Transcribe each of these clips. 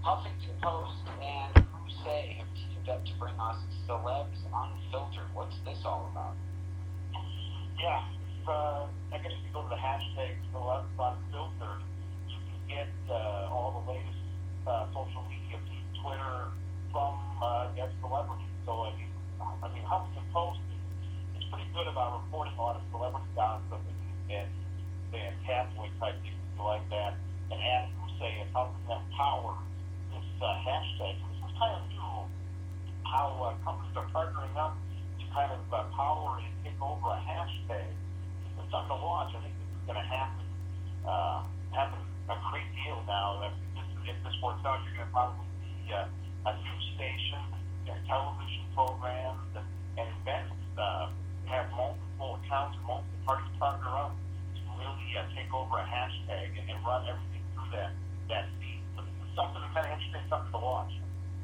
Huffington Post and Crusade have teamed up to bring us Celebs Unfiltered. What's this all about? Yeah, I guess if you go to the hashtag Celebs Unfiltered, you can get all the latest social media feed, Twitter, from celebrities. So Huffington Post is pretty good about reporting a lot of celebrity gossip and tabloid type things like that. And as you say, it's helping them power this hashtag. This is kind of new how companies are partnering up to kind of power and take over a hashtag. It's something to watch. I think this is going to happen a great deal now. If this works out, you're going to probably see a news station, television programs, and events have multiple accounts, multiple parties partner up to really take over a hashtag and run everything through that feed. So this is something kind of interesting, something to watch.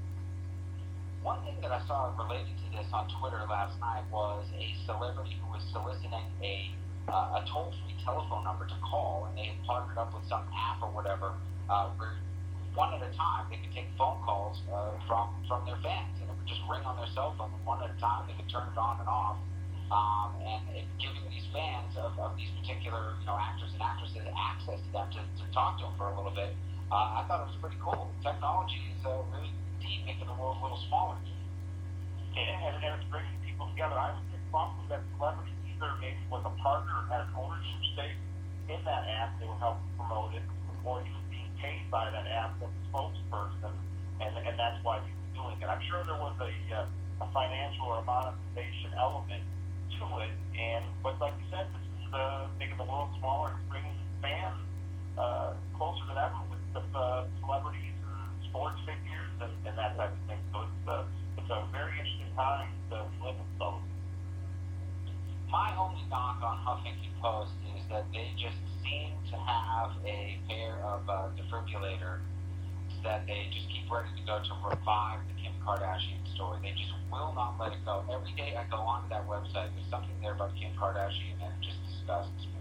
One thing that I saw related to this on Twitter last night was a celebrity who was soliciting a toll-free telephone number to call, and they had partnered up with some app or whatever, where one at a time they could take phone calls from their fans, and it would just ring on their cell phone, and one at a time they could turn it on and off, and it giving these fans of these particular actors and actresses access to them to talk to them for a little bit. I thought it was pretty cool. Technology is really deep, making the world a little smaller. Yeah, and it's bringing people together. I would think probably that celebrity either maybe was a partner or had an ownership stake in that app, they would help promote it, or he was being paid by that app as a spokesperson, and that's why he was doing it. I'm sure there was a financial or a monetization element to it, but like you said, this is making the world smaller and bringing fans closer than ever with celebrities and sports figures and that type of thing. So it's a very interesting time to live in. So my only knock on Huffington Post is that they just seem to have a pair of defibrillators that they just keep ready to go to revive the Kim Kardashian story. They just will not let it go. Every day I go onto that website, there's something there about Kim Kardashian, and it just disgusts me.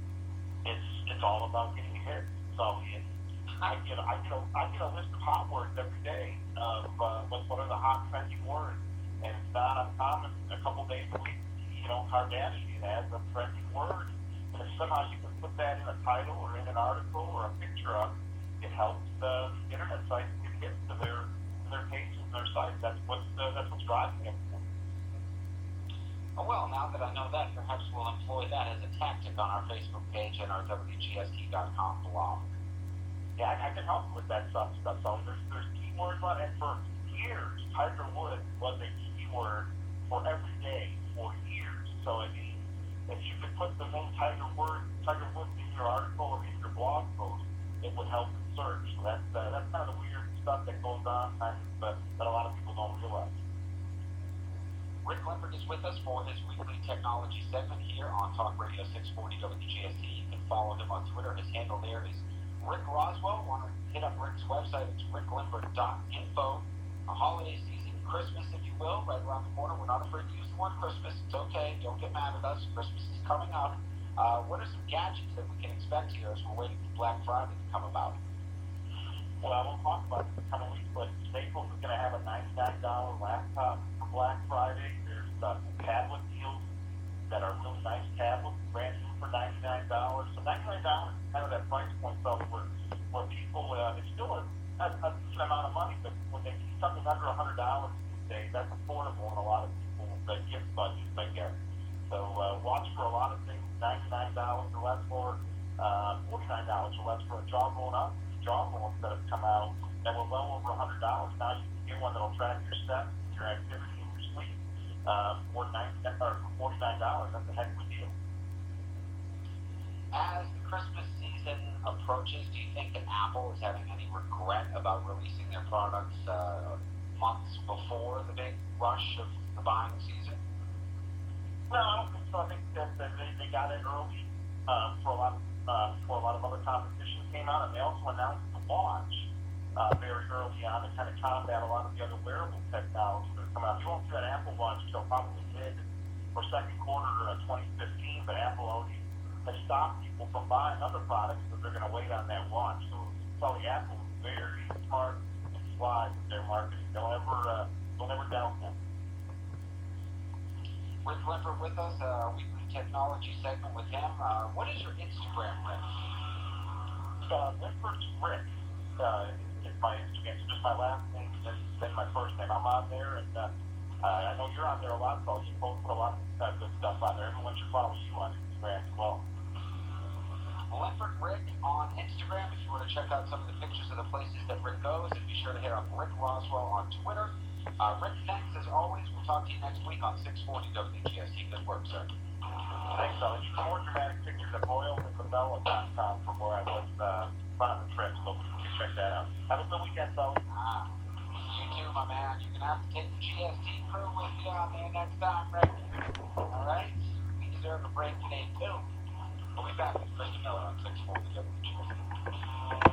It's all about getting ahead. So I get a list of hot words every day of what are the hot trending words, and it's not uncommon. A couple days a week, Kardashian has a trending word, and if somehow you can put that in a title or in an article or a picture of, it helps the internet sites get hits to their pages and their sites. That's what's driving it. Well, now that I know that, perhaps we'll employ that as a tactic on our Facebook page and our WGST.com blog. Yeah, I can help you with that stuff. So there's keywords on it. For years, Tiger Woods was a keyword for every day for years. So if you could put the name Tiger Woods in your article or in your blog post, it would help in search. So that's kind of the weird stuff that goes on, but that a lot of people don't realize. Rick Limbert is with us for his weekly technology segment here on Talk Radio 640 WGST. You can follow him on Twitter. His handle there is Rick Roswell. Want to hit up Rick's website? It's ricklimbert.info. A holiday season, Christmas, if you will, right around the corner. We're not afraid to use the word Christmas. It's okay. Don't get mad at us. Christmas is coming up. What are some gadgets that we can expect here as we're waiting for Black Friday to come about? Well, I won't talk about it in a couple weeks, but Staples is going to have a $99 laptop for Black Friday. There's tablet deals that are really nice tablets, brand new for $99. So $99 is kind of that price point level where people, it's still a decent amount of money, but when they see something under $100 these days, that's affordable in a lot of people's gift budgets, I guess. So watch for a lot of things, $99 or less for $49 or less for a jawbone up. Jawbones that have come out that were well over $100. Now you can get one that'll track your steps, your activity, and your sleep for $49. That's a heck of a deal. As the Christmas season approaches, do you think that Apple is having any regret about releasing their products months before the big rush of the buying season? No, I don't think so. I think that they got it early for a lot of other competition came out, and they also announced the watch very early on to kind of combat a lot of the other wearable technology that are coming out. You won't see that Apple Watch until probably mid or second quarter of 2015, but Apple already has stopped people from buying other products because they're going to wait on that watch. So probably Apple is very smart fly with their marketing. They'll never doubt them. Rick Lippert with us, weekly technology segment with him. What is your Instagram, Rick? Lippert Rick is my Instagram. It's just my last name, then my first name. I'm on there, and I know you're on there a lot, so you both put a lot of good stuff on there. Everyone should follow you on Instagram as well. Lippert Rick on Instagram. If you want to check out some of the pictures of the places that Rick goes, and be sure to hit up Rick Roswell on Twitter. Rick, thanks as always. We'll talk to you next week on 640 WGST. Good work, sir. Thanks, I'll leave you more dramatic pictures at BoylesandLaBella.com from where I was on the trip, so you can check that out. Have a good weekend, Sully. You too, my man. You're going to have to take the GST crew with you on there next time, Rick. All right? We deserve a break today, too. We'll be back with Krista Miller on 640 WGST.